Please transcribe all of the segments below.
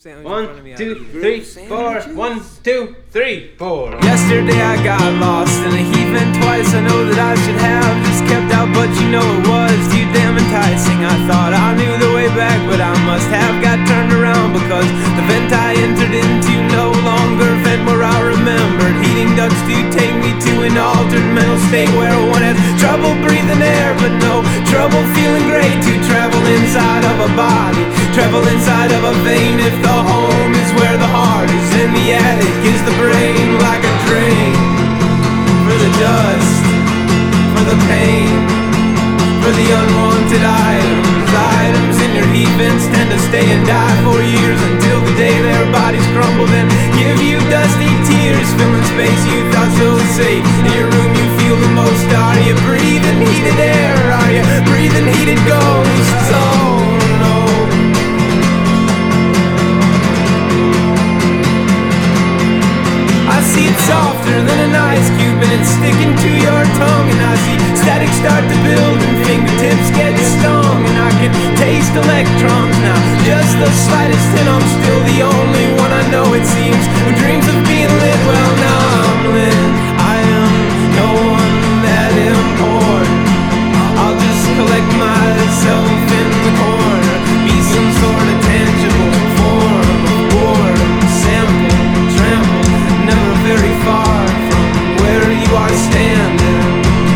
1, 2, 3, 4. 1, 2, 3, 4. Yesterday I got lost in a heap and twice I know that I should have just kept out, but you know it was too damn enticing. I thought I knew the way back, but I must have got turned around, because the vent I entered into no longer vent where I remembered. Heating ducts do take me to an altered mental state where one has trouble breathing air, but no trouble feeling great. To travel inside of a body, travel inside of a vein. If the home is where the heart is, in the attic is the brain, like a drain for the dust, for the pain, for the unwanted items. Items in your heat vents tend to stay and die for years, until the day their bodies crumble and give you dusty tears, filling space you thought so safe. In your room you feel the most. Are you breathing heated air? Are you breathing heated ghosts? Oh no. I see it softer than an ice cube, and it's sticking to your tongue. And I see static start to build and fingertips get stung. And I can taste electrons now, just the slightest, and I'm still the only one I know, it seems, who dreams of being lit. Well, now I'm lit. I am no one that important. I'll just collect myself in the corner, be some sort of tangible form of boredom, sample, trample, never very far from where you are standing.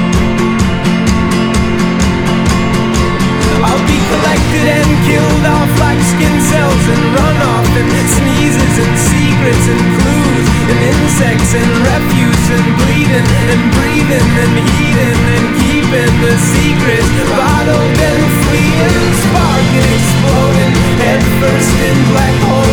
I'll be collected and killed off like skin cells, and run off and sneezes and secrets and clues and insects and refuse and bleeding and breathing and heating and keeping the secrets bottled and fleeing, sparking, exploding head first in black holes.